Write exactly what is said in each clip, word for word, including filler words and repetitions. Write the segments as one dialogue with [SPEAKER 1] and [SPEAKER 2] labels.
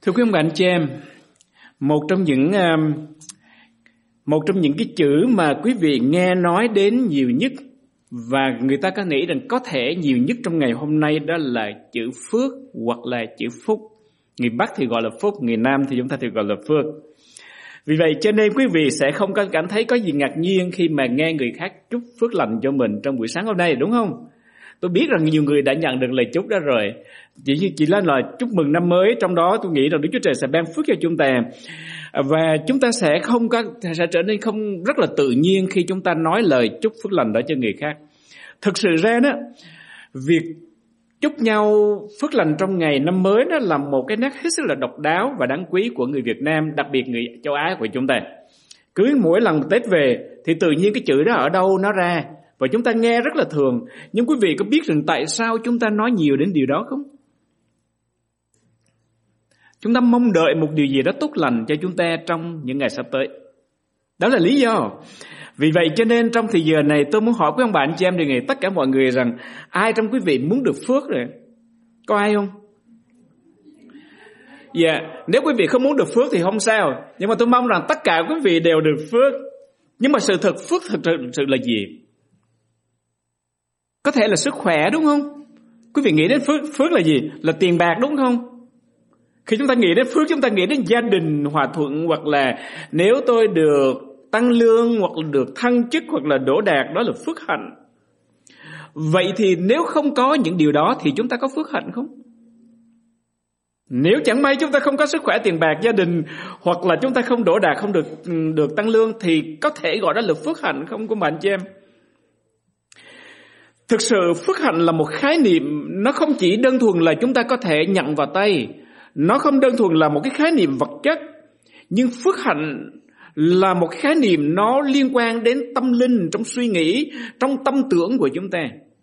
[SPEAKER 1] Thưa quý ông bà anh chị em, một trong những một trong những cái chữ mà quý vị nghe nói đến nhiều nhất và người ta có nghĩ rằng có thể nhiều nhất trong ngày hôm nay đó là chữ phước hoặc là chữ phúc. Người Bắc thì gọi là phúc, người Nam thì chúng ta thì gọi là phước. Vì vậy cho nên quý vị sẽ không có cảm thấy có gì ngạc nhiên khi mà nghe người khác chúc phước lành cho mình trong buổi sáng hôm nay, đúng không? Tôi biết rằng nhiều người đã nhận được lời chúc đó rồi. Chỉ, chỉ là lời chúc mừng năm mới, trong đó tôi nghĩ rằng Đức Chúa Trời sẽ ban phước cho chúng ta. Và chúng ta sẽ không có sẽ trở nên không rất là tự nhiên khi chúng ta nói lời chúc phước lành đó cho người khác. Thực sự ra đó, việc chúc nhau phước lành trong ngày năm mới đó là một cái nét hết sức là độc đáo và đáng quý của người Việt Nam, đặc biệt người châu Á của chúng ta. Cứ mỗi lần Tết về thì tự nhiên cái chữ đó ở đâu nó ra, và chúng ta nghe rất là thường. Nhưng quý vị có biết rằng tại sao chúng ta nói nhiều đến điều đó không? Chúng ta mong đợi một điều gì đó tốt lành cho chúng ta trong những ngày sắp tới. Đó là lý do. Vì vậy cho nên trong thời giờ này tôi muốn hỏi quý ông bà anh chị em đề nghị tất cả mọi người rằng ai trong quý vị muốn được phước rồi? Có ai không? Dạ, yeah. Nếu quý vị không muốn được phước thì không sao. Nhưng mà tôi mong rằng tất cả quý vị đều được phước. Nhưng mà sự thật phước thực sự là gì? Có thể là sức khỏe, đúng không? Quý vị nghĩ đến phước, phước là gì? Là tiền bạc, đúng không? Khi chúng ta nghĩ đến phước, chúng ta nghĩ đến gia đình hòa thuận, hoặc là nếu tôi được tăng lương, hoặc là được thăng chức, hoặc là đỗ đạt, đó là phước hạnh. Vậy thì nếu không có những điều đó thì chúng ta có phước hạnh không? Nếu chẳng may chúng ta không có sức khỏe, tiền bạc, gia đình, hoặc là chúng ta không đỗ đạt, không được được tăng lương, thì có thể gọi đó là phước hạnh không của bạn chị em? Thực sự phước hạnh là một khái niệm, nó không chỉ đơn thuần là chúng ta có thể nhận vào tay, nó không đơn thuần là một cái khái niệm vật chất, nhưng phước hạnh là một khái niệm nó liên quan đến tâm linh, trong suy nghĩ, trong tâm tưởng của chúng ta.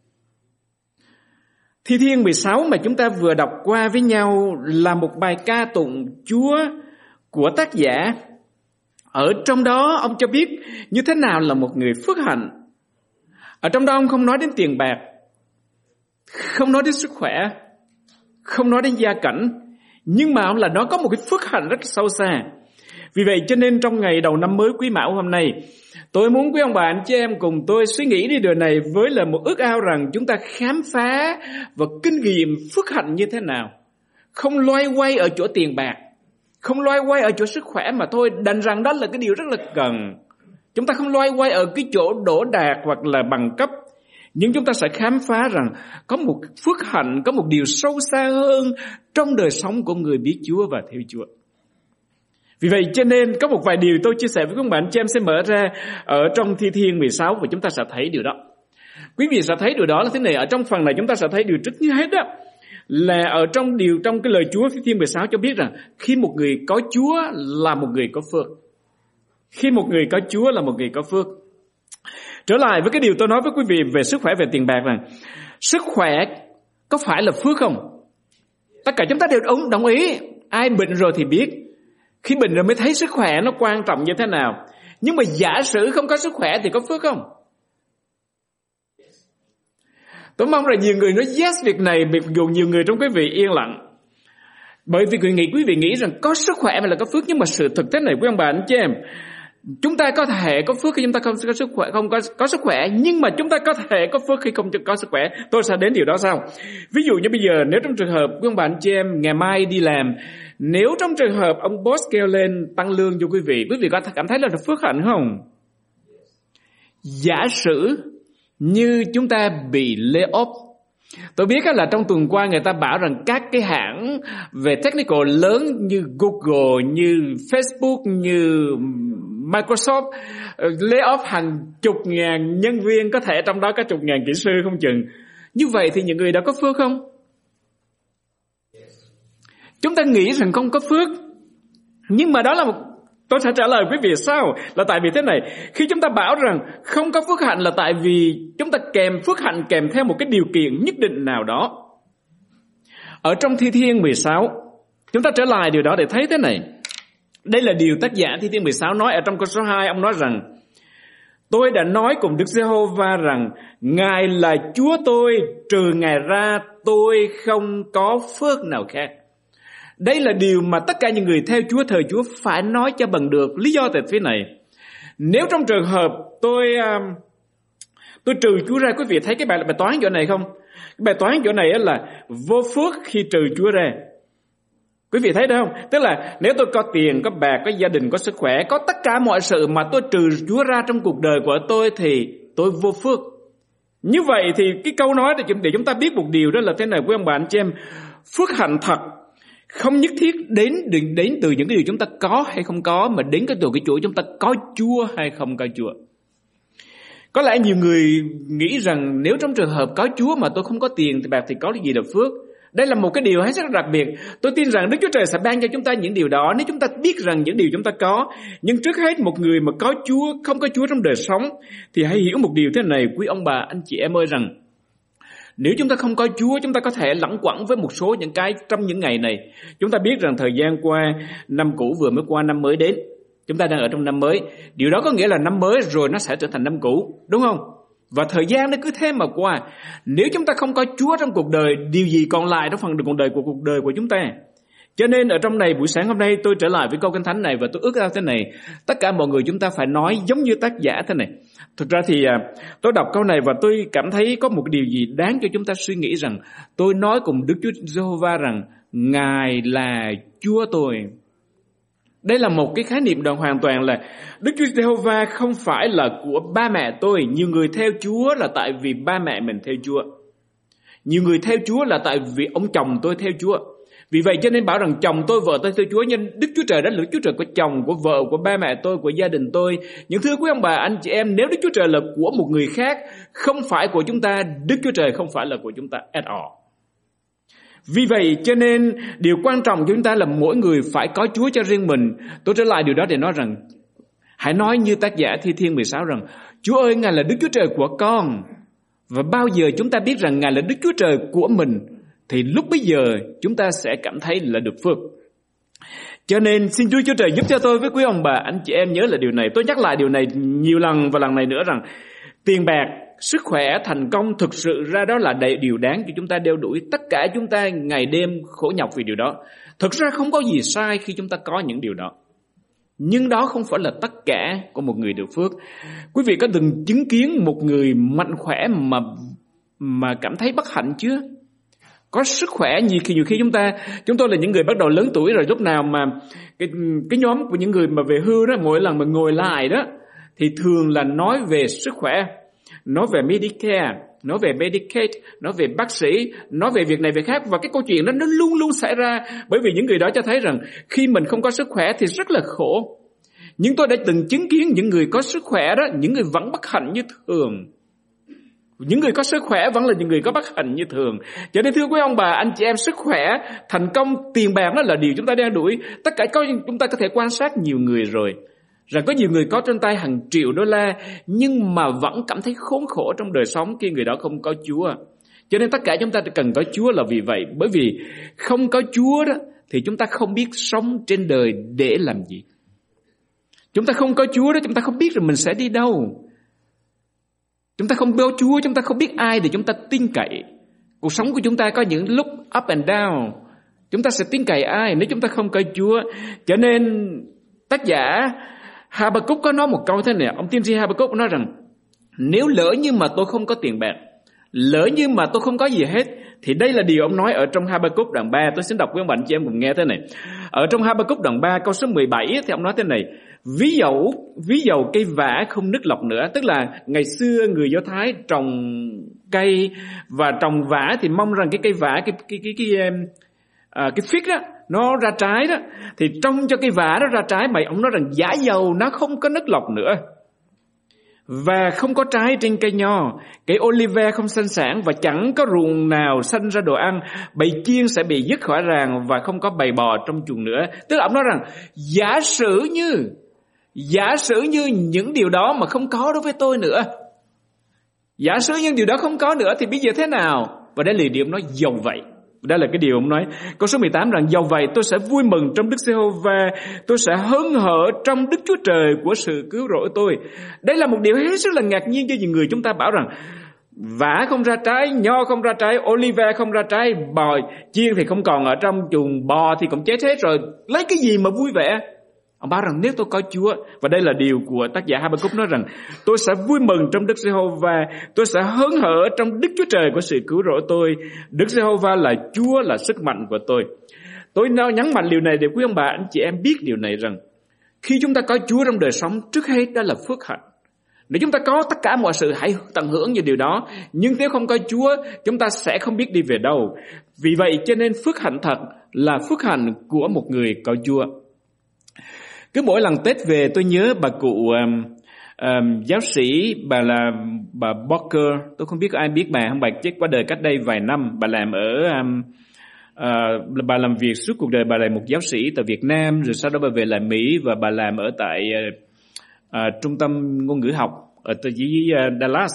[SPEAKER 1] Thi Thiên mười sáu mà chúng ta vừa đọc qua với nhau là một bài ca tụng Chúa của tác giả. Ở trong đó ông cho biết như thế nào là một người phước hạnh. Ở trong đó ông không nói đến tiền bạc, không nói đến sức khỏe, không nói đến gia cảnh, nhưng mà ông là nó có một cái phước hạnh rất sâu xa. Vì vậy cho nên trong ngày đầu năm mới Quý Mão hôm nay, tôi muốn quý ông bà anh chị em cùng tôi suy nghĩ đi điều này với là một ước ao rằng chúng ta khám phá và kinh nghiệm phước hạnh như thế nào. Không loay quay ở chỗ tiền bạc, không loay quay ở chỗ sức khỏe mà thôi, đành rằng đó là cái điều rất là cần. Chúng ta không loay quay ở cái chỗ đỗ đạt hoặc là bằng cấp, nhưng chúng ta sẽ khám phá rằng có một phước hạnh, có một điều sâu xa hơn trong đời sống của người biết Chúa và theo Chúa. Vì vậy cho nên có một vài điều tôi chia sẻ với các bạn, chị em sẽ mở ra ở trong Thi Thiên mười sáu và chúng ta sẽ thấy điều đó. Quý vị sẽ thấy điều đó là thế này. Ở trong phần này chúng ta sẽ thấy điều trước như hết đó, là ở trong điều trong cái lời Chúa Thi Thiên mười sáu cho biết rằng khi một người có Chúa là một người có phước. Khi một người có Chúa là một người có phước. Trở lại với cái điều tôi nói với quý vị về sức khỏe, về tiền bạc, rằng sức khỏe có phải là phước không? Tất cả chúng ta đều đồng ý. Ai bệnh rồi thì biết, khi bệnh rồi mới thấy sức khỏe nó quan trọng như thế nào. Nhưng mà giả sử không có sức khỏe thì có phước không? Tôi mong rằng nhiều người nói yes việc này, mặc dù nhiều người trong quý vị yên lặng. Bởi vì quý, nghĩ, quý vị nghĩ rằng có sức khỏe mà là có phước. Nhưng mà sự thực tế này quý ông bà anh chị em, chúng ta có thể có phước khi chúng ta không có sức khỏe, không có, có sức khỏe, nhưng mà chúng ta có thể có phước khi không có sức khỏe. Tôi sẽ đến điều đó sau. Ví dụ như bây giờ, nếu trong trường hợp quý ông bà anh chị em ngày mai đi làm, nếu trong trường hợp ông boss kêu lên tăng lương cho quý vị, quý vị có cảm thấy là phước hạnh không? Giả sử như chúng ta bị lay off. Tôi biết là trong tuần qua người ta bảo rằng các cái hãng về technical lớn như Google, như Facebook, như Microsoft lay off hàng chục ngàn nhân viên, có thể trong đó có chục ngàn kỹ sư không chừng. Như vậy thì những người đó có phước không? Chúng ta nghĩ rằng không có phước. Nhưng mà đó là một... Tôi sẽ trả lời quý vị sao? Là tại vì thế này, khi chúng ta bảo rằng không có phước hạnh là tại vì chúng ta kèm phước hạnh kèm theo một cái điều kiện nhất định nào đó. Ở trong Thi Thiên mười sáu, chúng ta trở lại điều đó để thấy thế này. Đây là điều tác giả Thi Thiên mười sáu nói ở trong câu số hai. Ông nói rằng: tôi đã nói cùng Đức Giê-hô-va rằng Ngài là Chúa tôi, trừ Ngài ra tôi không có phước nào khác. Đây là điều mà tất cả những người theo Chúa, thờ Chúa phải nói cho bằng được. Lý do tại phía này: nếu trong trường hợp tôi tôi trừ Chúa ra, quý vị thấy cái bài bài toán chỗ này không? Cái bài toán chỗ này là vô phước khi trừ Chúa ra. Quý vị thấy đó không? Tức là nếu tôi có tiền, có bạc, có gia đình, có sức khỏe, có tất cả mọi sự mà tôi trừ Chúa ra trong cuộc đời của tôi thì tôi vô phước. Như vậy thì cái câu nói để chúng ta biết một điều đó là thế này, quý ông bà anh chị em: phước hạnh thật không nhất thiết đến đến từ những cái điều chúng ta có hay không có, mà đến cái từ cái chỗ chúng ta có Chúa hay không có Chúa. Có lẽ nhiều người nghĩ rằng nếu trong trường hợp có Chúa mà tôi không có tiền thì bạc thì có gì là phước. Đây là một cái điều hết sức đặc biệt. Tôi tin rằng Đức Chúa Trời sẽ ban cho chúng ta những điều đó nếu chúng ta biết rằng những điều chúng ta có. Nhưng trước hết, một người mà có Chúa, không có Chúa trong đời sống thì hãy hiểu một điều thế này, quý ông bà, anh chị em ơi, rằng nếu chúng ta không có Chúa, chúng ta có thể lẳng quẩn với một số những cái trong những ngày này. Chúng ta biết rằng thời gian qua, năm cũ vừa mới qua, năm mới đến. Chúng ta đang ở trong năm mới. Điều đó có nghĩa là năm mới rồi nó sẽ trở thành năm cũ, đúng không? Và thời gian nó cứ thế mà qua. Nếu chúng ta không có Chúa trong cuộc đời, điều gì còn lại trong phần cuộc đời của cuộc đời của chúng ta? Cho nên ở trong này, buổi sáng hôm nay tôi trở lại với câu Kinh Thánh này và tôi ước ao thế này: tất cả mọi người chúng ta phải nói giống như tác giả thế này. Thực ra thì tôi đọc câu này và tôi cảm thấy có một điều gì đáng cho chúng ta suy nghĩ, rằng tôi nói cùng Đức Chúa Giê-hô-va rằng Ngài là Chúa tôi. Đây là một cái khái niệm đoạn hoàn toàn là Đức Chúa Giê-hô-va không phải là của ba mẹ tôi. Nhiều người theo Chúa là tại vì ba mẹ mình theo Chúa. Nhiều người theo Chúa là tại vì ông chồng tôi theo Chúa. Vì vậy cho nên bảo rằng chồng tôi, vợ tôi theo Chúa, nhưng Đức Chúa Trời đó là Đức Chúa Trời của chồng, của vợ, của ba mẹ tôi, của gia đình tôi. Nhưng thưa quý ông bà, anh chị em, nếu Đức Chúa Trời là của một người khác, không phải của chúng ta, Đức Chúa Trời không phải là của chúng ta at all. Vì vậy cho nên điều quan trọng cho chúng ta là mỗi người phải có Chúa cho riêng mình. Tôi trở lại điều đó để nói rằng, hãy nói như tác giả Thi Thiên mười sáu rằng: Chúa ơi, Ngài là Đức Chúa Trời của con. Và bao giờ chúng ta biết rằng Ngài là Đức Chúa Trời của mình thì lúc bấy giờ chúng ta sẽ cảm thấy là được phước. Cho nên xin Chúa Chúa Trời giúp cho tôi với quý ông bà, anh chị em nhớ là điều này. Tôi nhắc lại điều này nhiều lần và lần này nữa rằng tiền bạc, sức khỏe, thành công thực sự ra đó là điều đáng cho chúng ta đeo đuổi. Tất cả chúng ta ngày đêm khổ nhọc vì điều đó. Thực ra không có gì sai khi chúng ta có những điều đó. Nhưng đó không phải là tất cả của một người được phước. Quý vị có từng chứng kiến một người mạnh khỏe mà mà cảm thấy bất hạnh chưa? Có sức khỏe nhiều khi nhiều khi chúng ta chúng tôi là những người bắt đầu lớn tuổi rồi, lúc nào mà cái cái nhóm của những người mà về hưu đó, mỗi lần mà ngồi lại đó thì thường là nói về sức khỏe, nói về Medicare, nói về Medicaid, nói về bác sĩ, nói về việc này việc khác, và cái câu chuyện đó nó luôn luôn xảy ra, bởi vì những người đó cho thấy rằng khi mình không có sức khỏe thì rất là khổ. Nhưng tôi đã từng chứng kiến những người có sức khỏe đó, những người vẫn bất hạnh như thường. Những người có sức khỏe vẫn là những người có bất hạnh như thường. Cho nên thưa quý ông bà, anh chị em, sức khỏe, thành công, tiền bạc đó là điều chúng ta đang đuổi. Tất cả có, chúng ta có thể quan sát nhiều người rồi, rằng có nhiều người có trên tay hàng triệu đô la nhưng mà vẫn cảm thấy khốn khổ trong đời sống khi người đó không có Chúa. Cho nên tất cả chúng ta cần có Chúa là vì vậy. Bởi vì không có Chúa đó thì chúng ta không biết sống trên đời để làm gì. Chúng ta không có Chúa đó, chúng ta không biết rồi mình sẽ đi đâu. Chúng ta không biết Chúa, chúng ta không biết ai để chúng ta tin cậy. Cuộc sống của chúng ta có những lúc up and down. Chúng ta sẽ tin cậy ai nếu chúng ta không có Chúa? Cho nên tác giả Habakkuk có nói một câu thế này. Ông tiên tri Habakkuk nói rằng nếu lỡ như mà tôi không có tiền bạc, lỡ như mà tôi không có gì hết, thì đây là điều ông nói ở trong Habakkuk đoạn ba. Tôi xin đọc với ông bạn chị em cùng nghe thế này. Ở trong Habakkuk đoạn ba câu số mười bảy thì ông nói thế này: Ví dầu, ví dầu cây vả không nứt lọc nữa. Tức là ngày xưa người Do Thái trồng cây và trồng vả thì mong rằng cái cây vả, cái cái cái cái cái, à, cái fig đó nó ra trái đó, thì trông cho cây vả nó ra trái. Mà ông nói rằng giả dầu nó không có nứt lọc nữa và không có trái trên cây nho, cây olive không sinh sản và chẳng có ruộng nào sinh ra đồ ăn, bầy chiên sẽ bị dứt khỏi ràng và không có bầy bò trong chuồng nữa. Tức là ông nói rằng giả sử như giả sử như những điều đó mà không có đối với tôi nữa, giả sử những điều đó không có nữa thì bây giờ thế nào? Và đây là điều ông nói dầu vậy. Đây là cái điều ông nói. Câu số mười tám rằng dầu vậy tôi sẽ vui mừng trong Đức Giê-hô-va, tôi sẽ hớn hở trong Đức Chúa Trời của sự cứu rỗi tôi. Đây là một điều hết sức là ngạc nhiên cho nhiều người. Chúng ta bảo rằng vả không ra trái, nho không ra trái, olive không ra trái, bò chiên thì không còn ở trong chuồng, bò thì cũng chết hết rồi, lấy cái gì mà vui vẻ? Ông bảo rằng nếu tôi có Chúa, và đây là điều của tác giả Ha-ba-cúc nói rằng tôi sẽ vui mừng trong Đức Giê-hô-va, tôi sẽ hớn hở trong Đức Chúa Trời của sự cứu rỗi tôi. Đức Giê-hô-va là Chúa, là sức mạnh của tôi. Tôi nói nhấn mạnh điều này để quý ông bà anh chị em biết điều này rằng khi chúng ta có Chúa trong đời sống, trước hết đó là phước hạnh. Nếu chúng ta có tất cả mọi sự, hãy tận hưởng như điều đó. Nhưng nếu không có Chúa, chúng ta sẽ không biết đi về đâu. Vì vậy cho nên phước hạnh thật là phước hạnh của một người có Chúa. Cứ mỗi lần Tết về, tôi nhớ bà cụ um, um, giáo sĩ, bà là bà Barker. Tôi không biết có ai biết bà không, bà chết qua đời cách đây vài năm. Bà làm ở um, uh, bà làm việc suốt cuộc đời. Bà là một giáo sĩ tại Việt Nam, rồi sau đó bà về lại Mỹ và bà làm ở tại uh, uh, trung tâm ngôn ngữ học ở dưới uh, Dallas.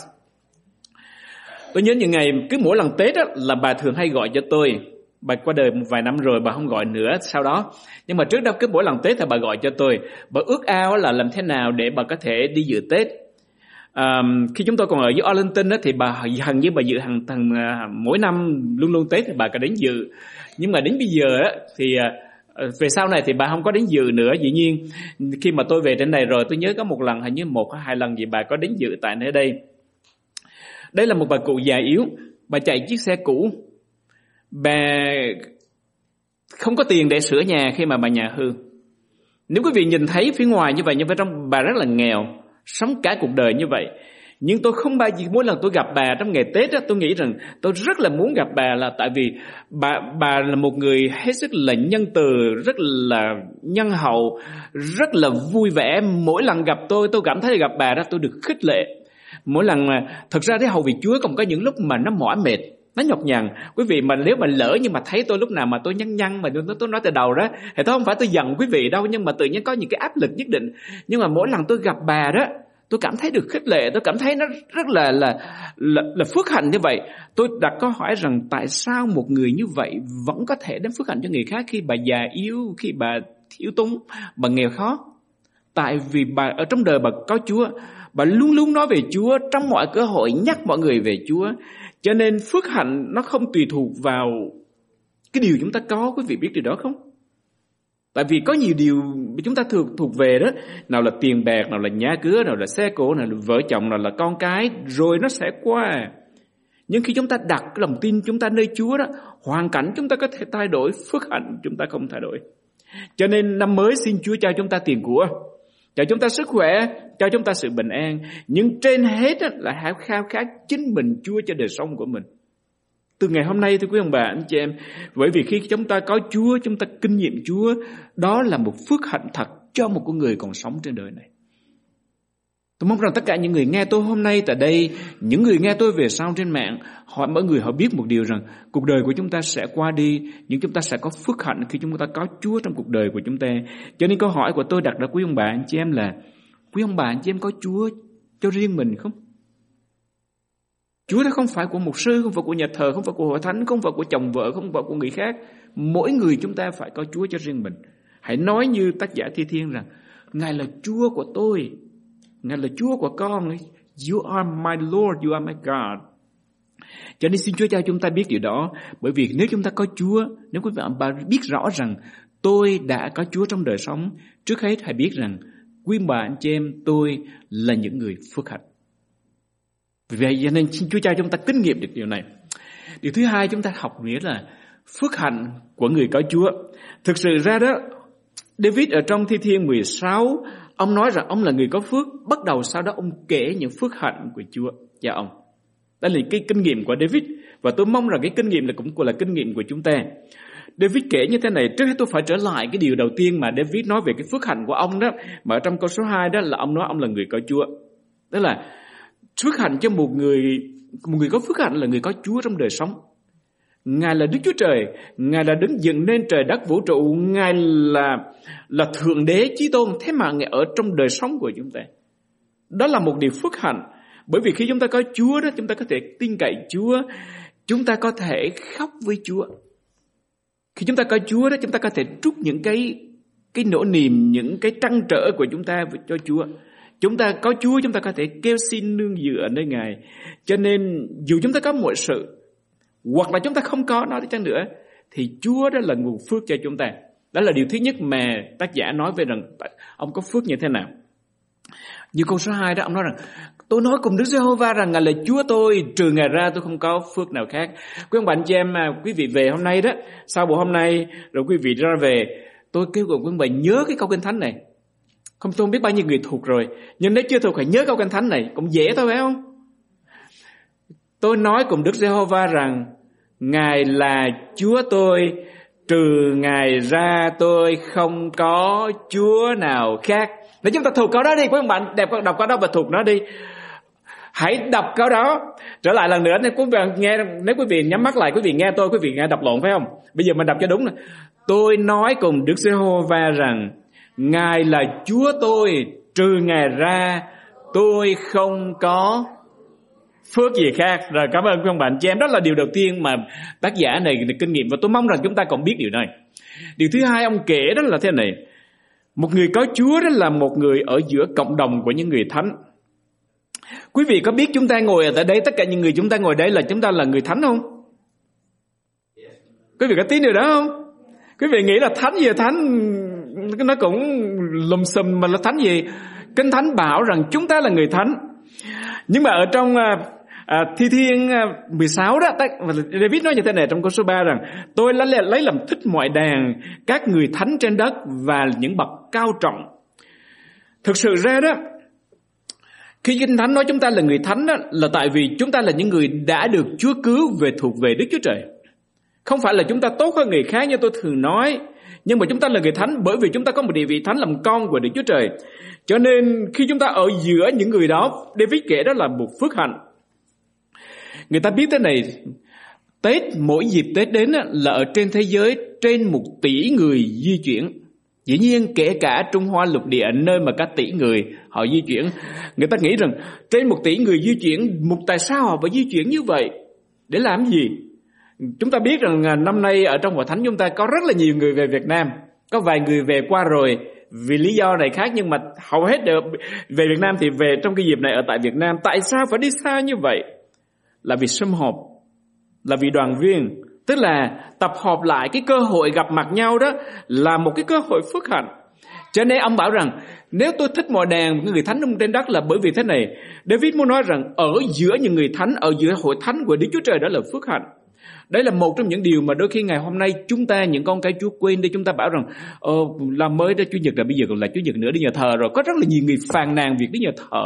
[SPEAKER 1] Tôi nhớ những ngày cứ mỗi lần Tết á, là bà thường hay gọi cho tôi. Bà qua đời một vài năm rồi, bà không gọi nữa sau đó. Nhưng mà trước đó cứ mỗi lần Tết thì bà gọi cho tôi. Bà ước ao là làm thế nào để bà có thể đi dự Tết. À, khi chúng tôi còn ở dưới Arlington đó, thì bà hằng như bà dự hàng, hàng mỗi năm luôn luôn Tết thì bà có đến dự. Nhưng mà đến bây giờ á, thì về sau này thì bà không có đến dự nữa. Dĩ nhiên khi mà tôi về trên này rồi, tôi nhớ có một lần, hình như một hay hai lần gì bà có đến dự tại nơi đây. Đây là một bà cụ già yếu, bà chạy chiếc xe cũ. Bà không có tiền để sửa nhà khi mà bà nhà hư. Nếu quý vị nhìn thấy phía ngoài như vậy, nhưng mà trong bà rất là nghèo, sống cả cuộc đời như vậy. Nhưng tôi không bao giờ, mỗi lần tôi gặp bà trong ngày Tết đó, tôi nghĩ rằng tôi rất là muốn gặp bà, là tại vì bà bà là một người hết sức là nhân từ, rất là nhân hậu, rất là vui vẻ. Mỗi lần gặp tôi, tôi cảm thấy gặp bà đó tôi được khích lệ. Mỗi lần mà thực ra cái hầu việc Chúa còn có những lúc mà nó mỏi mệt, nó nhọc nhằn. Quý vị mà nếu mà lỡ nhưng mà thấy tôi lúc nào mà tôi nhăn nhăn mà tôi, tôi nói từ đầu đó, thì tôi không phải tôi giận quý vị đâu, nhưng mà tự nhiên có những cái áp lực nhất định. Nhưng mà mỗi lần tôi gặp bà đó, tôi cảm thấy được khích lệ, tôi cảm thấy nó rất là là là, là phước hạnh như vậy. Tôi đặt câu hỏi rằng tại sao một người như vậy vẫn có thể đem phước hạnh cho người khác khi bà già yếu, khi bà thiếu túng, bà nghèo khó? Tại vì bà ở trong đời bà có Chúa, bà luôn luôn nói về Chúa, trong mọi cơ hội nhắc mọi người về Chúa. Cho nên phước hạnh nó không tùy thuộc vào cái điều chúng ta có. Quý vị biết điều đó không? Tại vì có nhiều điều chúng ta thuộc thuộc về đó, nào là tiền bạc, nào là nhà cửa, nào là xe cộ, nào là vợ chồng, nào là con cái, rồi nó sẽ qua. Nhưng khi chúng ta đặt cái lòng tin chúng ta nơi Chúa đó, hoàn cảnh chúng ta có thể thay đổi, phước hạnh chúng ta không thay đổi. Cho nên năm mới xin Chúa cho chúng ta tiền của, cho chúng ta sức khỏe, cho chúng ta sự bình an. Nhưng trên hết là hãy khao khát chính mình Chúa cho đời sống của mình. Từ ngày hôm nay thưa quý ông bà anh chị em, bởi vì khi chúng ta có Chúa, chúng ta kinh nghiệm Chúa, đó là một phước hạnh thật cho một con người còn sống trên đời này. Tôi mong rằng tất cả những người nghe tôi hôm nay tại đây, những người nghe tôi về sau trên mạng, họ mỗi người họ biết một điều rằng cuộc đời của chúng ta sẽ qua đi, nhưng chúng ta sẽ có phước hạnh khi chúng ta có Chúa trong cuộc đời của chúng ta. Cho nên câu hỏi của tôi đặt ra quý ông bà anh chị em là, quý ông bà anh chị em có Chúa cho riêng mình không? Chúa đó không phải của mục sư, không phải của nhà thờ, không phải của hội thánh, không phải của chồng vợ, không phải của người khác. Mỗi người chúng ta phải có Chúa cho riêng mình. Hãy nói như tác giả Thi Thiên rằng, Ngài là Chúa của tôi, Ngài là Chúa của con. You are my Lord, you are my God. Cho nên xin Chúa cho chúng ta biết điều đó. Bởi vì nếu chúng ta có Chúa, nếu quý vị bà biết rõ rằng tôi đã có Chúa trong đời sống, trước hết hãy biết rằng quý bà anh chị em tôi là những người phước hạnh. Vì vậy cho nên xin Chúa cho chúng ta kinh nghiệm được điều này. Điều thứ hai chúng ta học nghĩa là phước hạnh của người có Chúa. Thực sự ra đó, David ở trong Thi Thiên mười sáu, ông nói rằng ông là người có phước. Bắt đầu sau đó ông kể những phước hạnh của Chúa cho ông. Đó là cái kinh nghiệm của David. Và tôi mong rằng cái kinh nghiệm này cũng là kinh nghiệm của chúng ta. David kể như thế này. Trước hết tôi phải trở lại cái điều đầu tiên mà David nói về cái phước hạnh của ông đó. Mà ở trong câu số hai đó là ông nói ông là người có Chúa. Đó là phước hạnh cho một người, một người có phước hạnh là người có Chúa trong đời sống. Ngài là Đức Chúa Trời, Ngài là đứng dựng nên trời đất vũ trụ, Ngài là là Thượng Đế Chí Tôn, thế mà Ngài ở trong đời sống của chúng ta. Đó là một điều phước hạnh. Bởi vì khi chúng ta có Chúa đó, chúng ta có thể tin cậy Chúa, chúng ta có thể khóc với Chúa. Khi chúng ta có Chúa đó, chúng ta có thể trút những cái cái nỗi niềm, những cái trăn trở của chúng ta cho Chúa. Chúng ta có Chúa, chúng ta có thể kêu xin nương dựa nơi Ngài. Cho nên dù chúng ta có mọi sự, hoặc là chúng ta không có nó đi chăng nữa, thì Chúa đó là nguồn phước cho chúng ta. Đó là điều thứ nhất mà tác giả nói về rằng ông có phước như thế nào. Như câu số hai đó, ông nói rằng tôi nói cùng Đức Giê-hô-va rằng Ngài là Chúa tôi, trừ Ngài ra tôi không có phước nào khác. Quý ông bạn chị em, quý vị về hôm nay đó, sau buổi hôm nay rồi quý vị ra về, tôi kêu gọi quý ông bạn nhớ cái câu Kinh Thánh này. Không, tôi không biết bao nhiêu người thuộc rồi, nhưng nếu chưa thuộc hãy nhớ câu Kinh Thánh này, cũng dễ thôi phải không? Tôi nói cùng Đức Giê-hô-va rằng Ngài là Chúa tôi, trừ Ngài ra tôi không có Chúa nào khác. Để chúng ta thuộc câu đó đi, quý bạn đẹp đọc câu đó và thuộc nó đi. Hãy đọc câu đó trở lại lần nữa. Nếu quý vị nghe, nếu quý vị nhắm mắt lại, quý vị nghe tôi, quý vị nghe đọc lộn phải không? Bây giờ mình đọc cho đúng này. Tôi nói cùng Đức Giê-hô-va rằng Ngài là Chúa tôi, trừ Ngài ra tôi không có phước gì khác. Rồi, cảm ơn quý ông bạn chị em. Đó là điều đầu tiên mà tác giả này kinh nghiệm, và tôi mong rằng chúng ta còn biết điều này. Điều thứ hai ông kể đó là thế này: một người có Chúa đó là một người ở giữa cộng đồng của những người thánh. Quý vị có biết chúng ta ngồi ở tại đây, tất cả những người chúng ta ngồi đây là chúng ta là người thánh không? Quý vị có tin điều đó không? Quý vị nghĩ là thánh gì? Thánh nó cũng lùm xùm mà là thánh gì? Kinh Thánh bảo rằng chúng ta là người thánh. Nhưng mà ở trong à, à, Thi Thiên à, mười sáu đó, David nói như thế này trong câu số ba rằng tôi lấy, lấy làm thích mọi đàn, các người thánh trên đất và những bậc cao trọng. Thực sự ra đó, khi Kinh Thánh nói chúng ta là người thánh đó, là tại vì chúng ta là những người đã được Chúa cứu về thuộc về Đức Chúa Trời. Không phải là chúng ta tốt hơn người khác như tôi thường nói, nhưng mà chúng ta là người thánh bởi vì chúng ta có một địa vị thánh làm con của Đức Chúa Trời. Cho nên khi chúng ta ở giữa những người đó, David kể đó là một phước hạnh. Người ta biết thế này, Tết, mỗi dịp Tết đến là ở trên thế giới trên một tỷ người di chuyển. Dĩ nhiên kể cả Trung Hoa lục địa, nơi mà cả tỷ người họ di chuyển. Người ta nghĩ rằng trên một tỷ người di chuyển, một tại sao họ phải di chuyển như vậy? Để làm gì? Chúng ta biết rằng năm nay ở trong hội thánh chúng ta có rất là nhiều người về Việt Nam. Có vài người về qua rồi vì lý do này khác, nhưng mà hầu hết đều về Việt Nam thì về trong cái dịp này ở tại Việt Nam. Tại sao phải đi xa như vậy? Là vì sum họp, là vì đoàn viên. Tức là tập hợp lại, cái cơ hội gặp mặt nhau đó là một cái cơ hội phước hạnh. Cho nên ông bảo rằng nếu tôi thích mọi đàn người thánh trên đất là bởi vì thế này. David muốn nói rằng ở giữa những người thánh, ở giữa hội thánh của Đức Chúa Trời đó là phước hạnh. Đây là một trong những điều mà đôi khi ngày hôm nay chúng ta, những con cái Chúa quên đi. Chúng ta bảo rằng ờ, làm mới đó Chủ nhật là bây giờ còn là Chủ nhật nữa, đi nhà thờ rồi. Có rất là nhiều người phàn nàn việc đi nhà thờ.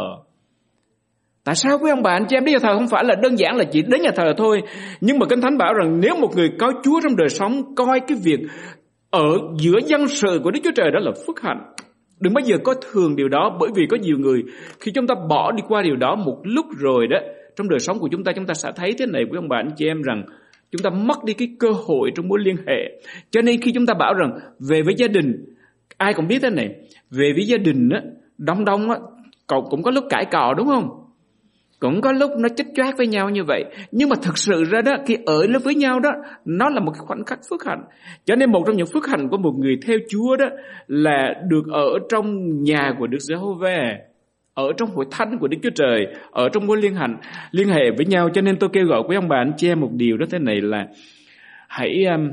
[SPEAKER 1] Tại sao quý ông bà anh chị em đi nhà thờ không phải là đơn giản là chỉ đến nhà thờ thôi. Nhưng mà Kinh Thánh bảo rằng nếu một người có Chúa trong đời sống, coi cái việc ở giữa dân sự của Đức Chúa Trời đó là phước hạnh. Đừng bao giờ coi thường điều đó, bởi vì có nhiều người khi chúng ta bỏ đi qua điều đó một lúc rồi đó, trong đời sống của chúng ta, chúng ta sẽ thấy thế này quý ông bà anh chị em, rằng chúng ta mất đi cái cơ hội trong mối liên hệ. Cho nên khi chúng ta bảo rằng về với gia đình, ai cũng biết thế này, về với gia đình á, đông đông á, cậu cũng có lúc cãi cọ đúng không? Cũng có lúc nó chích choát với nhau như vậy. Nhưng mà thực sự ra đó, khi ở với nhau đó, nó là một cái khoảnh khắc phước hạnh. Cho nên một trong những phước hạnh của một người theo Chúa đó là được ở trong nhà của Đức Giê-hô-va, ở trong hội thánh của Đức Chúa Trời, ở trong mối liên hành liên hệ với nhau. Cho nên tôi kêu gọi quý ông bà anh chị em một điều đó thế này là hãy um,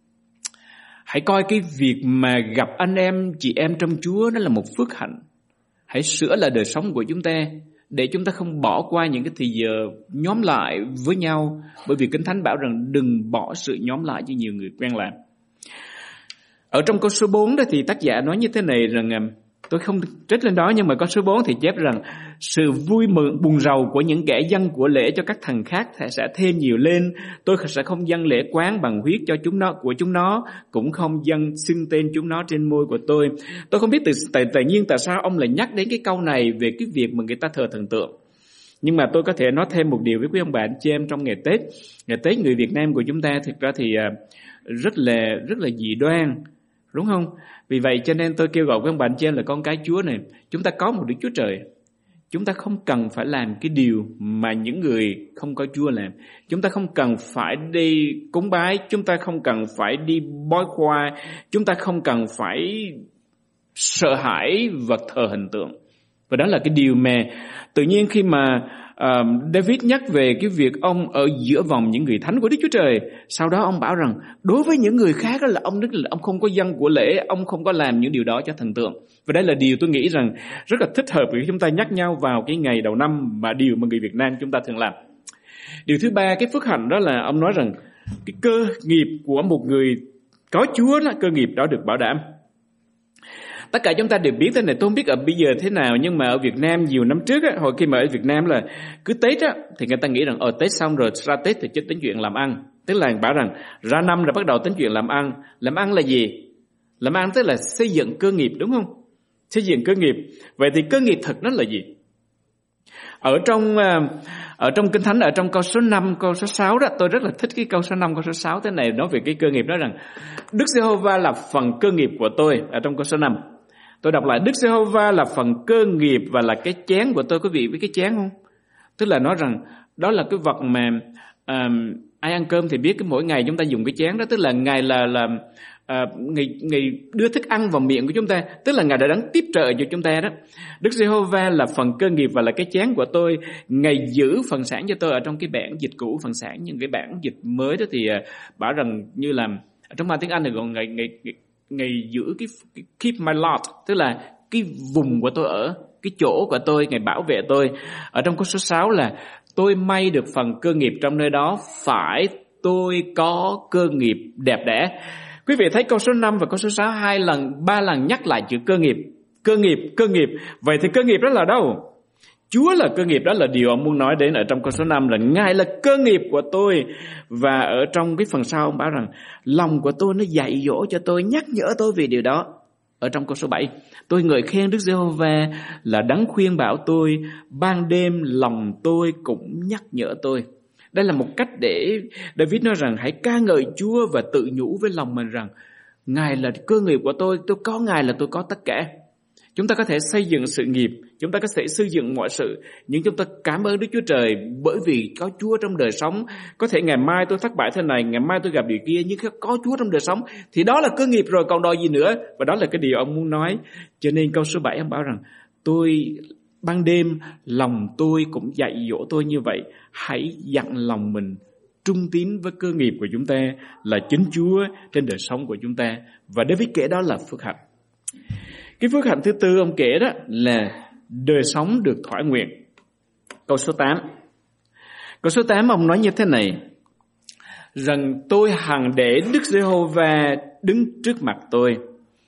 [SPEAKER 1] hãy coi cái việc mà gặp anh em chị em trong Chúa nó là một phước hạnh. Hãy sửa lại đời sống của chúng ta để chúng ta không bỏ qua những cái thời giờ nhóm lại với nhau, bởi vì Kinh Thánh bảo rằng đừng bỏ sự nhóm lại như nhiều người quen làm. Ở trong câu số bốn đó thì tác giả nói như thế này rằng, tôi không trích lên đó, nhưng mà câu số bốn thì chép rằng sự vui mừng buồn rầu của những kẻ dâng của lễ cho các thần khác sẽ thêm nhiều lên. Tôi sẽ không dâng lễ quán bằng huyết cho chúng nó của chúng nó, cũng không dâng xưng tên chúng nó trên môi của tôi. Tôi không biết tự, tự, tự nhiên tại sao ông lại nhắc đến cái câu này về cái việc mà người ta thờ thần tượng. Nhưng mà tôi có thể nói thêm một điều với quý ông bà anh chị em trong ngày Tết. Ngày Tết người Việt Nam của chúng ta thực ra thì rất là rất là dị đoan, đúng không? Vì vậy cho nên tôi kêu gọi các bạn chị em là con cái Chúa này, chúng ta có một Đức Chúa Trời. Chúng ta không cần phải làm cái điều mà những người không có Chúa làm. Chúng ta không cần phải đi cúng bái, chúng ta không cần phải đi bói khoa, chúng ta không cần phải sợ hãi vật thờ hình tượng. Và đó là cái điều mà tự nhiên khi mà uh, David nhắc về cái việc ông ở giữa vòng những người thánh của Đức Chúa Trời, sau đó ông bảo rằng đối với những người khác đó là ông đức là ông không có dâng của lễ, ông không có làm những điều đó cho thần tượng. Và đây là điều tôi nghĩ rằng rất là thích hợp khi chúng ta nhắc nhau vào cái ngày đầu năm, mà điều mà người Việt Nam chúng ta thường làm. Điều thứ ba, cái phước hạnh đó là ông nói rằng cái cơ nghiệp của một người có Chúa đó, cơ nghiệp đó được bảo đảm. Tất cả chúng ta đều biết thế này, tôi không biết ở bây giờ thế nào, nhưng mà ở Việt Nam nhiều năm trước á, hồi khi mà ở Việt Nam là cứ Tết á, thì người ta nghĩ rằng ở Tết xong rồi ra Tết thì tính chuyện làm ăn. Tức là bảo rằng ra năm rồi bắt đầu tính chuyện làm ăn. Làm ăn là gì? Làm ăn tức là xây dựng cơ nghiệp, đúng không? Xây dựng cơ nghiệp. Vậy thì cơ nghiệp thực nó là gì? Ở trong ở trong Kinh Thánh, ở trong câu số năm, câu số sáu đó, tôi rất là thích cái câu số năm, câu số sáu thế này, nói về cái cơ nghiệp đó rằng Đức Giê-hô-va là phần cơ nghiệp của tôi. Ở trong câu số năm, tôi đọc lại: Đức Giê-hô-va là phần cơ nghiệp và là cái chén của tôi. Quý vị biết cái chén không? Tức là nói rằng đó là cái vật mà um, ai ăn cơm thì biết, cái mỗi ngày chúng ta dùng cái chén đó, tức là Ngài là là uh, ngày, ngày đưa thức ăn vào miệng của chúng ta, tức là Ngài đã đấng tiếp trợ cho chúng ta đó. Đức Giê-hô-va là phần cơ nghiệp và là cái chén của tôi. Ngài giữ phần sản cho tôi. Ở trong cái bản dịch cũ phần sản, nhưng cái bản dịch mới đó thì uh, bảo rằng như là trong bản tiếng Anh thì gọi Ngài, Ngài, Ngài giữ cái, cái keep my lot, tức là cái vùng của tôi ở, cái chỗ của tôi, Ngài bảo vệ tôi. Ở trong câu số sáu là tôi may được phần cơ nghiệp trong nơi đó, phải tôi có cơ nghiệp đẹp đẽ. Quý vị thấy câu số năm và câu số sáu hai lần, ba lần nhắc lại chữ cơ nghiệp, cơ nghiệp, cơ nghiệp. Vậy thì cơ nghiệp đó là đâu? Chúa là cơ nghiệp, đó là điều ông muốn nói đến ở trong câu số năm, là Ngài là cơ nghiệp của tôi. Và ở trong cái phần sau ông bảo rằng lòng của tôi nó dạy dỗ cho tôi, nhắc nhở tôi về điều đó. Ở trong câu số bảy, tôi ngợi khen Đức Giê-hô-va là đấng khuyên bảo tôi, ban đêm lòng tôi cũng nhắc nhở tôi. Đây là một cách để David nói rằng hãy ca ngợi Chúa và tự nhủ với lòng mình rằng Ngài là cơ nghiệp của tôi, tôi có Ngài là tôi có tất cả. Chúng ta có thể xây dựng sự nghiệp, chúng ta có thể xây dựng mọi sự, nhưng chúng ta cảm ơn Đức Chúa Trời bởi vì có Chúa trong đời sống. Có thể ngày mai tôi thất bại thế này, ngày mai tôi gặp điều kia, nhưng có Chúa trong đời sống thì đó là cơ nghiệp rồi, còn đòi gì nữa. Và đó là cái điều ông muốn nói. Cho nên câu số bảy ông bảo rằng tôi ban đêm lòng tôi cũng dạy dỗ tôi như vậy. Hãy dặn lòng mình trung tín với cơ nghiệp của chúng ta là chính Chúa trên đời sống của chúng ta. Và David kể đó là phước hạnh. Cái phước hạnh thứ tư ông kể đó là đời sống được thỏa nguyện. Câu số tám. Câu số tám ông nói như thế này: rằng tôi hằng để Đức Giê-hô-va đứng trước mặt tôi.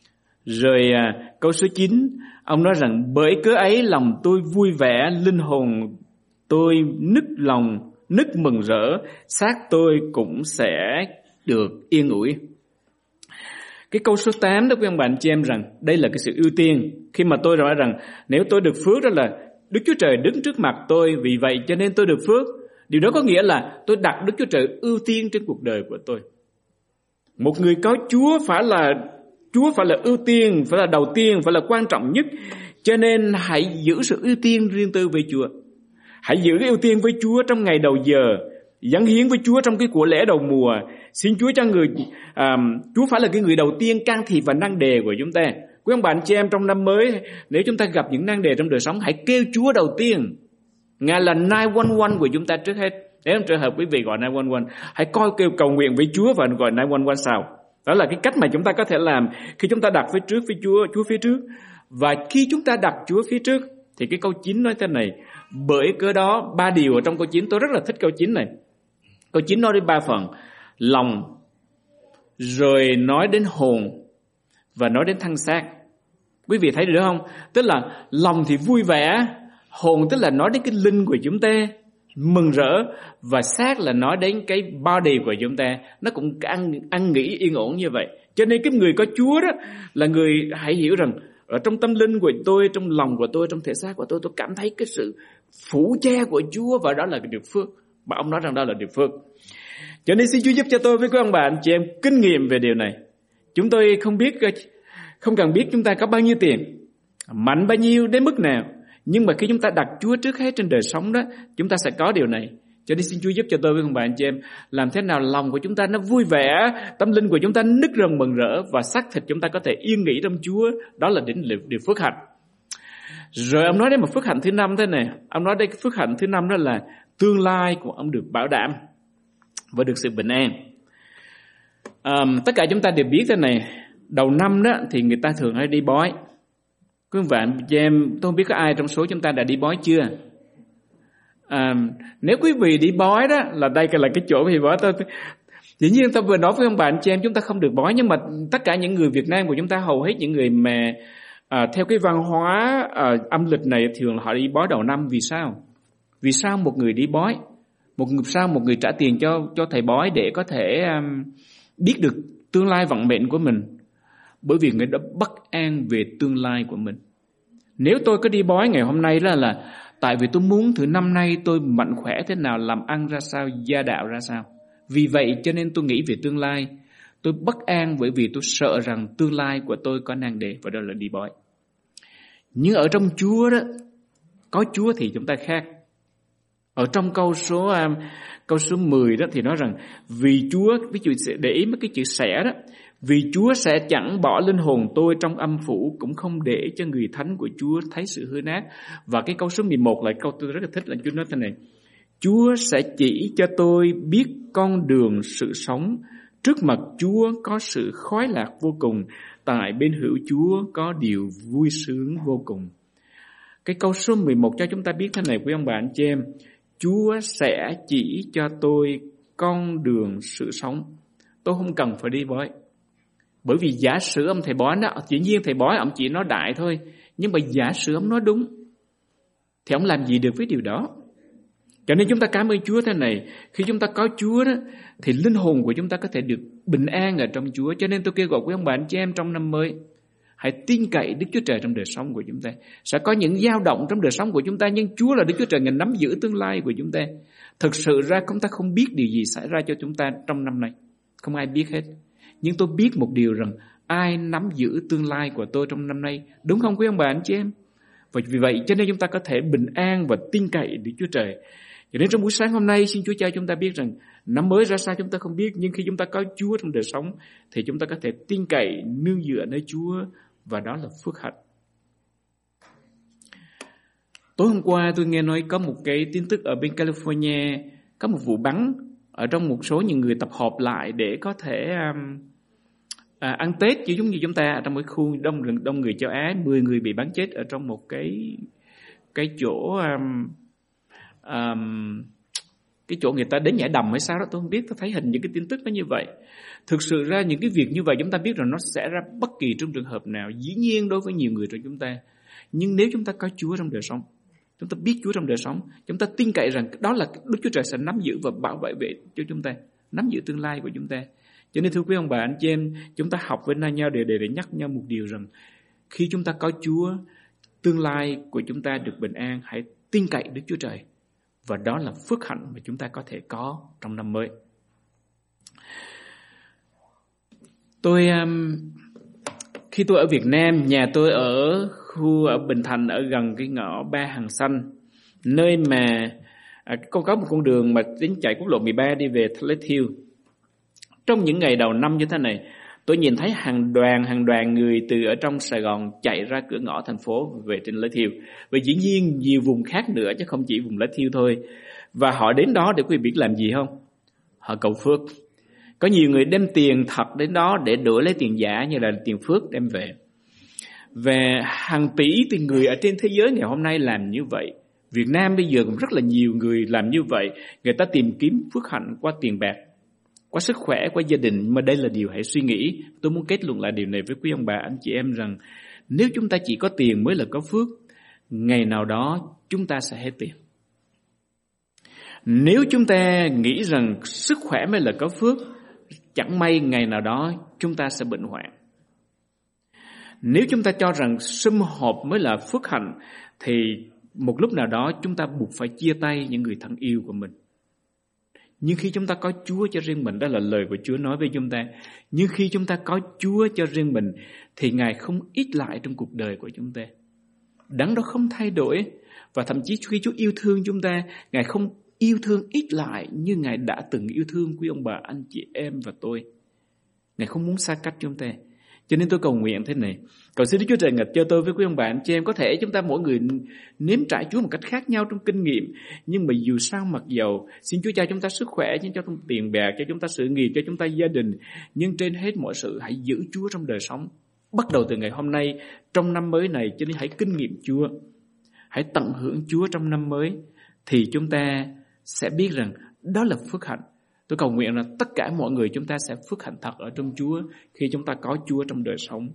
[SPEAKER 1] Rồi à, câu số chín ông nói rằng bởi cớ ấy lòng tôi vui vẻ, linh hồn tôi nức lòng, nức mừng rỡ, xác tôi cũng sẽ được yên ủi. Cái câu số tám đó quý ông bạn chị em rằng đây là cái sự ưu tiên. Khi mà tôi nói rằng nếu tôi được phước đó là Đức Chúa Trời đứng trước mặt tôi, vì vậy cho nên tôi được phước. Điều đó có nghĩa là tôi đặt Đức Chúa Trời ưu tiên trên cuộc đời của tôi. Một người có Chúa phải là Chúa phải là ưu tiên, phải là đầu tiên, phải là quan trọng nhất. Cho nên hãy giữ sự ưu tiên riêng tư với Chúa. Hãy giữ cái ưu tiên với Chúa trong ngày đầu giờ, dâng hiến với Chúa trong cái của lễ đầu mùa. Xin Chúa cho người à, Chúa phải là cái người đầu tiên can thiệp vào nan đề của chúng ta. Quý ông bạn chị em, trong năm mới, nếu chúng ta gặp những nan đề trong đời sống, hãy kêu Chúa đầu tiên. Ngài là nine one one của chúng ta trước hết. Nếu trong trường hợp quý vị gọi nine one one, hãy coi kêu cầu nguyện với Chúa và gọi nine one one sau. Đó là cái cách mà chúng ta có thể làm khi chúng ta đặt phía trước với Chúa, Chúa phía trước. Và khi chúng ta đặt Chúa phía trước thì cái câu chín nói thế này: bởi cớ đó, ba điều ở trong câu chín, tôi rất là thích câu chín này. Câu chín nói đến ba phần: lòng, rồi nói đến hồn và nói đến thân xác. Quý vị thấy được không? Tức là lòng thì vui vẻ, hồn tức là nói đến cái linh của chúng ta mừng rỡ, và xác là nói đến cái body của chúng ta, nó cũng ăn, ăn nghỉ yên ổn như vậy. Cho nên cái người có Chúa đó là người hãy hiểu rằng ở trong tâm linh của tôi, trong lòng của tôi, trong thể xác của tôi, tôi cảm thấy cái sự phủ che của Chúa, và đó là cái điều phước. Và ông nói rằng đó là điều phước. Cho nên xin Chúa giúp cho tôi với các ông bạn chị em kinh nghiệm về điều này. Chúng tôi không biết, không cần biết chúng ta có bao nhiêu tiền, mạnh bao nhiêu, đến mức nào, nhưng mà khi chúng ta đặt Chúa trước hết trên đời sống đó, chúng ta sẽ có điều này. Cho nên xin Chúa giúp cho tôi với các bạn chị em làm thế nào lòng của chúng ta nó vui vẻ, tâm linh của chúng ta nức rần mừng rỡ, và xác thịt chúng ta có thể yên nghỉ trong Chúa. Đó là đến điều phước hạnh. Rồi ông nói đến một phước hạnh thứ năm thế này. Ông nói đến phước hạnh thứ năm đó là tương lai của ông được bảo đảm và được sự bình an. Um, tất cả chúng ta đều biết thế này. Đầu năm đó thì người ta thường hay đi bói. Quý bạn chị em, tôi không biết có ai trong số chúng ta đã đi bói chưa? Um, nếu quý vị đi bói đó, là đây là cái chỗ vì bói tôi. Dĩ nhiên tôi vừa nói với ông bạn chị em, chúng ta không được bói, nhưng mà tất cả những người Việt Nam của chúng ta, hầu hết những người mà à, theo cái văn hóa à, âm lịch này thường là họ đi bói đầu năm. Vì sao? Vì sao một người đi bói? Một người sao một người trả tiền cho cho thầy bói để có thể um, biết được tương lai vận mệnh của mình? Bởi vì người đó bất an về tương lai của mình. Nếu tôi có đi bói ngày hôm nay đó là tại vì tôi muốn thử năm nay tôi mạnh khỏe thế nào, làm ăn ra sao, gia đạo ra sao. Vì vậy cho nên tôi nghĩ về tương lai. Tôi bất an bởi vì tôi sợ rằng tương lai của tôi có nan đề, và đó là đi bói. Nhưng ở trong Chúa đó, có Chúa thì chúng ta khác. Ở trong câu số um, câu số mười đó thì nói rằng vì Chúa, ví dụ để ý mấy cái chữ sẽ đó, vì Chúa sẽ chẳng bỏ linh hồn tôi trong âm phủ, cũng không để cho người thánh của Chúa thấy sự hư nát. Và cái câu số mười một là câu tôi rất là thích, là Chúa nói thế này: Chúa sẽ chỉ cho tôi biết con đường sự sống, trước mặt Chúa có sự khoái lạc vô cùng, tại bên hữu Chúa có điều vui sướng vô cùng. Cái câu số mười một cho chúng ta biết thế này quý ông bà anh chị em: Chúa sẽ chỉ cho tôi con đường sự sống. Tôi không cần phải đi bói. Bởi vì giả sử ông thầy bói đó, dĩ nhiên thầy bói ông chỉ nói đại thôi, nhưng mà giả sử ông nói đúng thì ông làm gì được với điều đó? Cho nên chúng ta cảm ơn Chúa thế này. Khi chúng ta có Chúa đó, thì linh hồn của chúng ta có thể được bình an ở trong Chúa. Cho nên tôi kêu gọi quý ông bà anh chị em trong năm mới, hãy tin cậy Đức Chúa Trời trong đời sống của chúng ta. Sẽ có những dao động trong đời sống của chúng ta, nhưng Chúa là Đức Chúa Trời, Ngài nắm giữ tương lai của chúng ta. Thực sự ra chúng ta không biết điều gì xảy ra cho chúng ta trong năm này. Không ai biết hết. Nhưng tôi biết một điều rằng ai nắm giữ tương lai của tôi trong năm nay. Đúng không quý ông bà anh chị em? Và vì vậy cho nên chúng ta có thể bình an và tin cậy Đức Chúa Trời. Cho nên trong buổi sáng hôm nay, xin Chúa cho chúng ta biết rằng năm mới ra sao chúng ta không biết, nhưng khi chúng ta có Chúa trong đời sống thì chúng ta có thể tin cậy, nương dựa nơi Chúa, và đó là phước hạnh. Tối hôm qua tôi nghe nói có một cái tin tức ở bên California, có một vụ bắn ở trong một số những người tập hợp lại để có thể um, à, ăn Tết chứ giống như chúng ta. Trong một khu đông đông người châu Á, mười người bị bắn chết ở trong một cái cái chỗ um, um, cái chỗ người ta đến nhảy đầm hay sao đó, tôi không biết. Tôi thấy hình những cái tin tức nó như vậy. Thực sự ra những cái việc như vậy chúng ta biết rằng nó sẽ ra bất kỳ trong trường hợp nào, dĩ nhiên đối với nhiều người trong chúng ta. Nhưng nếu chúng ta có Chúa trong đời sống, chúng ta biết Chúa trong đời sống, chúng ta tin cậy rằng đó là Đức Chúa Trời sẽ nắm giữ và bảo vệ vệ cho chúng ta, nắm giữ tương lai của chúng ta. Cho nên thưa quý ông bà anh chị em, chúng ta học với nhau để, để, để nhắc nhau một điều rằng khi chúng ta có Chúa, tương lai của chúng ta được bình an. Hãy tin cậy Đức Chúa Trời, và đó là phước hạnh mà chúng ta có thể có trong năm mới. Tôi um, khi tôi ở Việt Nam, nhà tôi ở khu ở Bình Thành, ở gần cái ngõ Ba Hàng Xanh, nơi mà à, có có một con đường mà tính chạy quốc lộ mười ba đi về Lake Hill. Trong những ngày đầu năm như thế này, tôi nhìn thấy hàng đoàn hàng đoàn người từ ở trong Sài Gòn chạy ra cửa ngõ thành phố về trên Lake Hill. Và dĩ nhiên nhiều vùng khác nữa chứ không chỉ vùng Lake Hill thôi. Và họ đến đó để quý vị biết làm gì không? Họ cầu phước. Có nhiều người đem tiền thật đến đó để đổi lấy tiền giả như là tiền phước đem về. Và hàng tỷ tiền người ở trên thế giới ngày hôm nay làm như vậy. Việt Nam bây giờ cũng rất là nhiều người làm như vậy. Người ta tìm kiếm phước hạnh qua tiền bạc, qua sức khỏe, qua gia đình. Mà đây là điều hãy suy nghĩ. Tôi muốn kết luận lại điều này với quý ông bà anh chị em rằng nếu chúng ta chỉ có tiền mới là có phước, ngày nào đó chúng ta sẽ hết tiền. Nếu chúng ta nghĩ rằng sức khỏe mới là có phước, chẳng may ngày nào đó chúng ta sẽ bệnh hoạn. Nếu chúng ta cho rằng sum họp mới là phước hạnh, thì một lúc nào đó chúng ta buộc phải chia tay những người thân yêu của mình. Nhưng khi chúng ta có Chúa cho riêng mình, đó là lời của Chúa nói với chúng ta. Nhưng khi chúng ta có Chúa cho riêng mình, thì Ngài không ít lại trong cuộc đời của chúng ta. Đấng đó không thay đổi. Và thậm chí khi Chúa yêu thương chúng ta, Ngài không yêu thương ít lại như Ngài đã từng yêu thương quý ông bà, anh chị em và tôi. Ngài không muốn xa cách chúng ta. Cho nên tôi cầu nguyện thế này. Cầu xin Đức Chúa Trời ngập cho tôi với quý ông bà anh chị em. Có thể chúng ta mỗi người nếm trải Chúa một cách khác nhau trong kinh nghiệm. Nhưng mà dù sao mặc dầu, xin Chúa cho chúng ta sức khỏe, cho chúng ta tiền bạc, cho chúng ta sự nghiệp, cho chúng ta gia đình. Nhưng trên hết mọi sự, hãy giữ Chúa trong đời sống. Bắt đầu từ ngày hôm nay, trong năm mới này, cho nên hãy kinh nghiệm Chúa. Hãy tận hưởng Chúa trong năm mới. Thì chúng ta sẽ biết rằng đó là phước hạnh. Tôi cầu nguyện là tất cả mọi người chúng ta sẽ phước hạnh thật ở trong Chúa khi chúng ta có Chúa trong đời sống.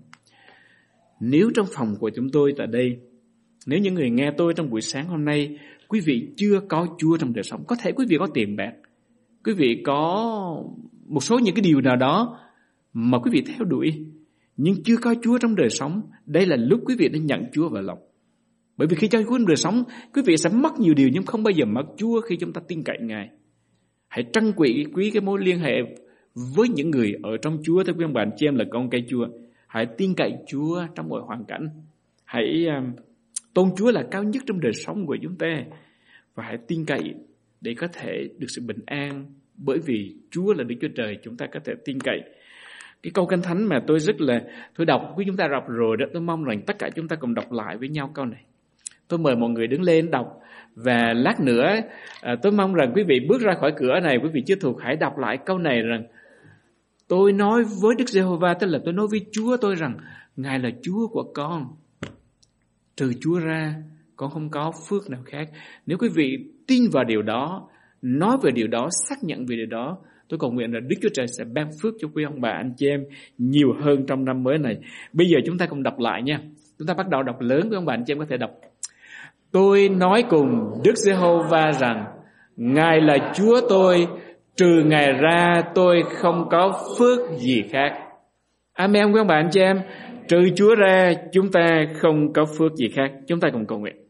[SPEAKER 1] Nếu trong phòng của chúng tôi tại đây, nếu những người nghe tôi trong buổi sáng hôm nay, quý vị chưa có Chúa trong đời sống, có thể quý vị có tiền bạc, quý vị có một số những cái điều nào đó mà quý vị theo đuổi, nhưng chưa có Chúa trong đời sống, đây là lúc quý vị đã nhận Chúa vào lòng. Bởi vì khi cho Chúa trong đời sống, quý vị sẽ mất nhiều điều nhưng không bao giờ mất Chúa khi chúng ta tin cậy Ngài. Hãy trân quý, quý cái mối liên hệ với những người ở trong Chúa. Thưa quý ông bà anh chị em là con cái Chúa. Hãy tin cậy Chúa trong mọi hoàn cảnh. Hãy um, tôn Chúa là cao nhất trong đời sống của chúng ta. Và hãy tin cậy để có thể được sự bình an. Bởi vì Chúa là Đức Chúa Trời, chúng ta có thể tin cậy. Cái câu Kinh Thánh mà tôi rất là, tôi đọc, quý chúng ta đọc rồi đó, tôi mong rằng tất cả chúng ta cùng đọc lại với nhau câu này. Tôi mời mọi người đứng lên đọc. Và lát nữa à, tôi mong rằng quý vị bước ra khỏi cửa này, quý vị chưa thuộc, hãy đọc lại câu này rằng: tôi nói với Đức Giê-hô-va, tức là tôi nói với Chúa tôi rằng Ngài là Chúa của con. Trừ Chúa ra, con không có phước nào khác. Nếu quý vị tin vào điều đó, nói về điều đó, xác nhận về điều đó, tôi cầu nguyện là Đức Chúa Trời sẽ ban phước cho quý ông bà anh chị em nhiều hơn trong năm mới này. Bây giờ chúng ta cùng đọc lại nha. Chúng ta bắt đầu đọc lớn, quý ông bà anh chị em có thể đọc. Tôi nói cùng Đức Giê-hô-va rằng Ngài là Chúa tôi, trừ Ngài ra tôi không có phước gì khác. Amen quý ông bà anh chị em. Trừ Chúa ra chúng ta không có phước gì khác. Chúng ta cùng cầu nguyện.